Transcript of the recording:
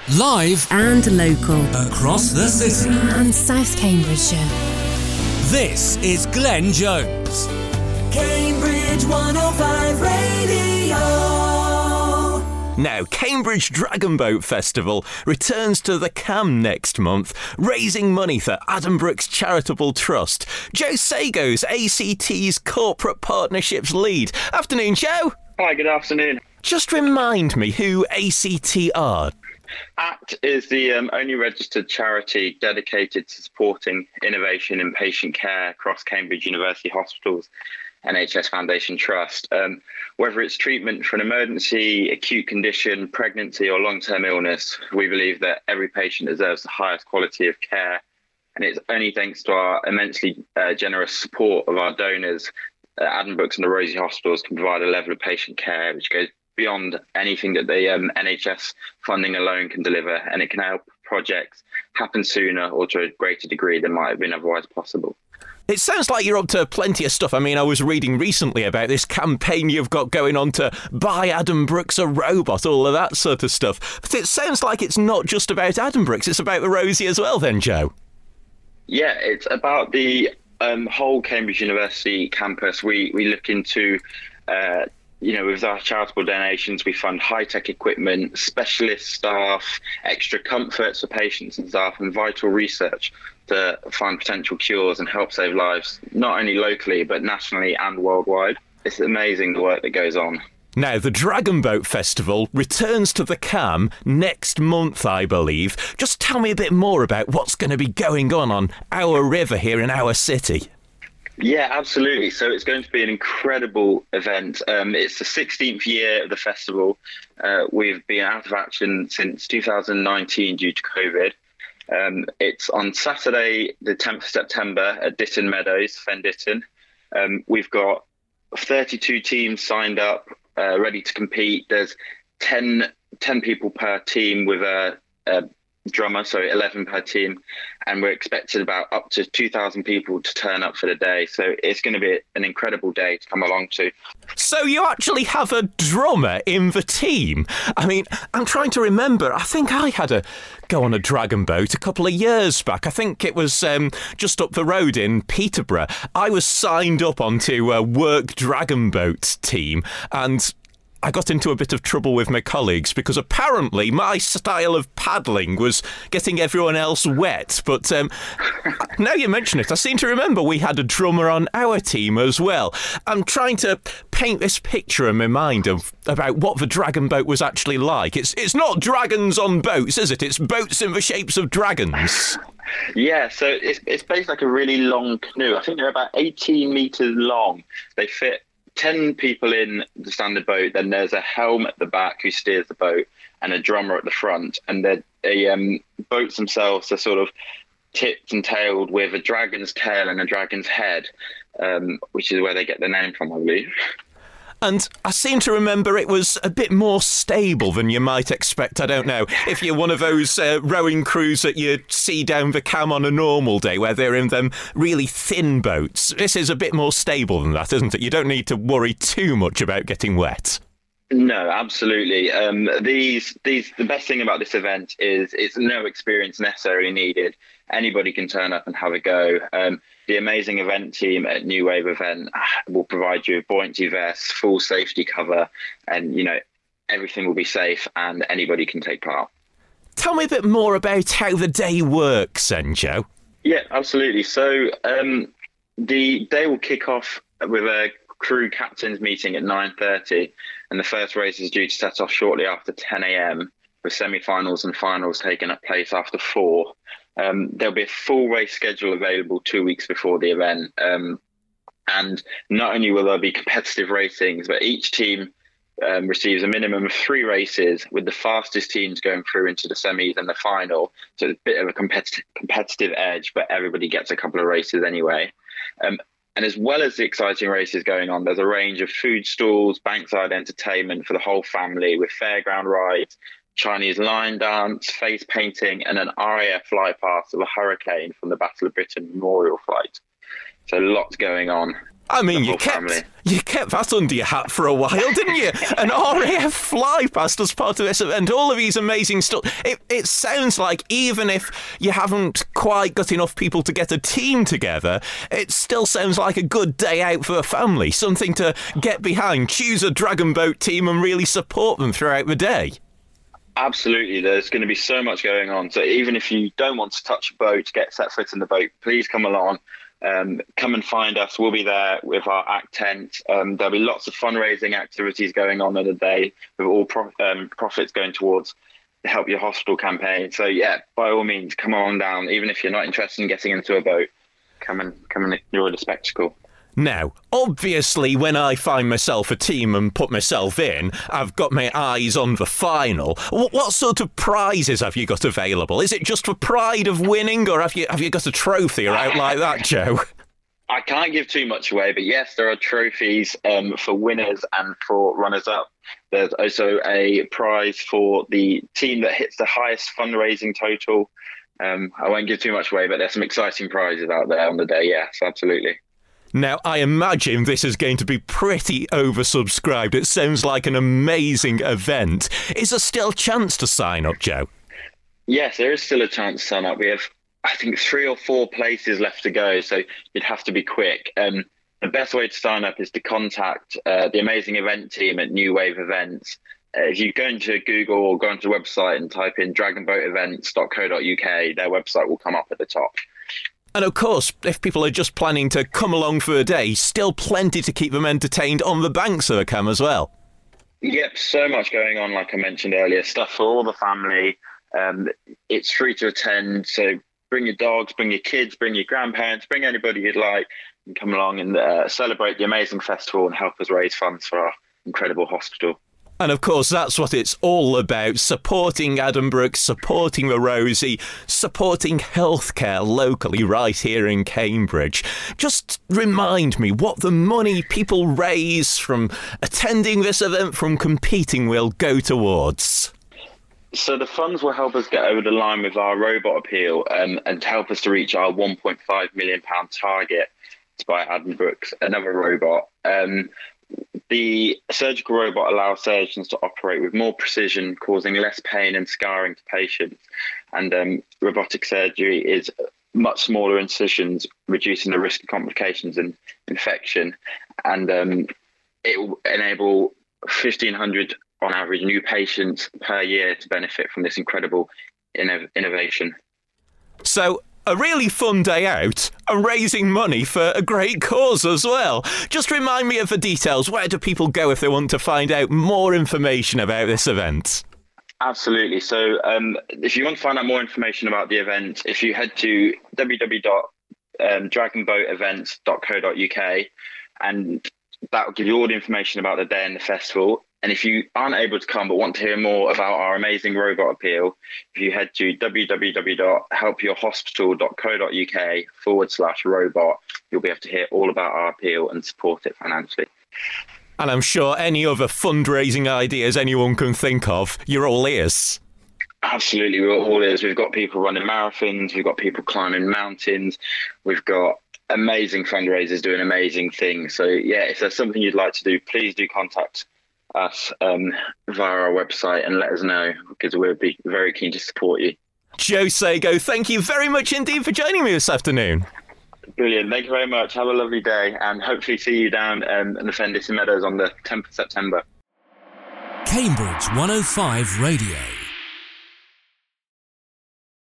Live and local across the city and South Cambridgeshire. This is Glenn Jones. Cambridge 105 Radio. Now, Cambridge Dragon Boat Festival returns to the Cam next month, raising money for Adam Brooks Charitable Trust. Joe Sago's ACT's Corporate Partnerships Lead. Afternoon, Joe. Hi, good afternoon. Just remind me who ACT are. ACT is the only registered charity dedicated to supporting innovation in patient care across Cambridge University Hospitals NHS Foundation Trust. Whether it's treatment for an emergency, acute condition, pregnancy or long-term illness, we believe that every patient deserves the highest quality of care. And it's only thanks to our immensely generous support of our donors, Adam Brooks and the Rosie Hospitals can provide a level of patient care which goes beyond anything that the NHS funding alone can deliver, and it can help projects happen sooner or to a greater degree than might have been otherwise possible. It sounds like you're up to plenty of stuff. I mean, I was reading recently about this campaign you've got going on to buy Adam Brooks a robot, all of that sort of stuff. But it sounds like it's not just about Adam Brooks, it's about the Rosie as well then, Joe. Yeah, it's about the whole Cambridge University campus. We look into with our charitable donations, we fund high-tech equipment, specialist staff, extra comforts for patients and staff, and vital research to find potential cures and help save lives, not only locally, but nationally and worldwide. It's amazing the work that goes on. Now, the Dragon Boat Festival returns to the Cam next month, I believe. Just tell me a bit more about what's going to be going on our river here in our city. Yeah, absolutely. So it's going to be an incredible event. It's the 16th year of the festival. We've been out of action since 2019 due to COVID. It's on Saturday, the 10th of September at Ditton Meadows, Fen Ditton. We've got 32 teams signed up, ready to compete. There's 10 people per team with a drummer, so 11 per team, and we're expecting about up to 2,000 people to turn up for the day, so it's going to be an incredible day to come along to. So you actually have a drummer in the team? I mean, I'm trying to remember, I think I had a go on a dragon boat a couple of years back. I think it was just up the road in Peterborough. I was signed up onto a work dragon boat team, and I got into a bit of trouble with my colleagues because apparently my style of paddling was getting everyone else wet. But now you mention it, I seem to remember we had a drummer on our team as well. I'm trying to paint this picture in my mind about what the dragon boat was actually like. It's not dragons on boats, is it? It's boats in the shapes of dragons. Yeah, so it's based like a really long canoe. I think they're about 18 metres long. They fit 10 people in the standard boat, then there's a helm at the back who steers the boat and a drummer at the front, and the boats themselves are sort of tipped and tailed with a dragon's tail and a dragon's head, which is where they get their name from, I believe. And I seem to remember it was a bit more stable than you might expect. I don't know if you're one of those rowing crews that you see down the Cam on a normal day where they're in them really thin boats. This is a bit more stable than that, isn't it? You don't need to worry too much about getting wet. No, absolutely. The best thing about this event is it's no experience necessarily needed. Anybody can turn up and have a go. The amazing event team at New Wave Event will provide you with buoyancy vests, full safety cover, and everything will be safe and anybody can take part. Tell me a bit more about how the day works, then, Joe. Yeah, absolutely. So the day will kick off with a crew captains meeting at 9:30, and the first race is due to set off shortly after 10 a.m, with semi-finals and finals taking place after 4. There'll be a full race schedule available 2 weeks before the event. And not only will there be competitive racings, but each team receives a minimum of 3 races, with the fastest teams going through into the semis and the final. So it's a bit of a competitive edge, but everybody gets a couple of races anyway. And as well as the exciting races going on, there's a range of food stalls, bankside entertainment for the whole family, with fairground rides, Chinese line dance, face painting, and an RAF flypast of a Hurricane from the Battle of Britain memorial flight. So lots going on. I mean, the you whole family. kept that under your hat for a while, didn't you? An RAF fly past as part of this event, all of these amazing stuff. It sounds like even if you haven't quite got enough people to get a team together, it still sounds like a good day out for a family, something to get behind, choose a Dragon Boat team and really support them throughout the day. Absolutely, there's going to be so much going on. So even if you don't want to touch a boat, get set foot in the boat, please come along. Come and find us. We'll be there with our ACT tent. There'll be lots of fundraising activities going on the day, with all profits going towards the Help Your Hospital campaign. So yeah, by all means, come on down. Even if you're not interested in getting into a boat, come and enjoy the spectacle. Now, obviously, when I find myself a team and put myself in, I've got my eyes on the final. What sort of prizes have you got available? Is it just for pride of winning, or have you got a trophy or out like that, Joe? I can't give too much away, but yes, there are trophies for winners and for runners-up. There's also a prize for the team that hits the highest fundraising total. I won't give too much away, but there's some exciting prizes out there on the day. Yes, absolutely. Now, I imagine this is going to be pretty oversubscribed. It sounds like an amazing event. Is there still a chance to sign up, Joe? Yes, there is still a chance to sign up. We have, I think, 3 or 4 places left to go, so you'd have to be quick. The best way to sign up is to contact the amazing event team at New Wave Events. If you go into Google or go onto the website and type in dragonboatevents.co.uk, their website will come up at the top. And of course, if people are just planning to come along for a day, still plenty to keep them entertained on the banks of the Cam as well. Yep, so much going on, like I mentioned earlier. Stuff for all the family. It's free to attend, so bring your dogs, bring your kids, bring your grandparents, bring anybody you'd like, and come along and celebrate the amazing festival and help us raise funds for our incredible hospital. And of course, that's what it's all about, supporting Addenbrooke, supporting the Rosie, supporting healthcare locally right here in Cambridge. Just remind me what the money people raise from attending this event, from competing, will go towards. So the funds will help us get over the line with our robot appeal and help us to reach our £1.5 million target to buy Addenbrooke's another robot. The surgical robot allows surgeons to operate with more precision, causing less pain and scarring to patients. And robotic surgery is much smaller incisions, reducing the risk of complications and infection. And it will enable 1,500 on average new patients per year to benefit from this incredible innovation. So, a really fun day out and raising money for a great cause as well. Just remind me of the details. Where do people go if they want to find out more information about this event? Absolutely. So if you want to find out more information about the event, if you head to www.dragonboatevents.co.uk, and that will give you all the information about the day and the festival. And if you aren't able to come but want to hear more about our amazing robot appeal, if you head to www.helpyourhospital.co.uk/robot, you'll be able to hear all about our appeal and support it financially. And I'm sure any other fundraising ideas anyone can think of, you're all ears. Absolutely, we're all ears. We've got people running marathons, we've got people climbing mountains, we've got amazing fundraisers doing amazing things. So yeah, if there's something you'd like to do, please do contact us via our website and let us know, because we'll be very keen to support you. Joe Sago, thank you very much indeed for joining me this afternoon. Brilliant, thank you very much. Have a lovely day, and hopefully see you down in the Fendison Meadows on the 10th of September. Cambridge 105 Radio.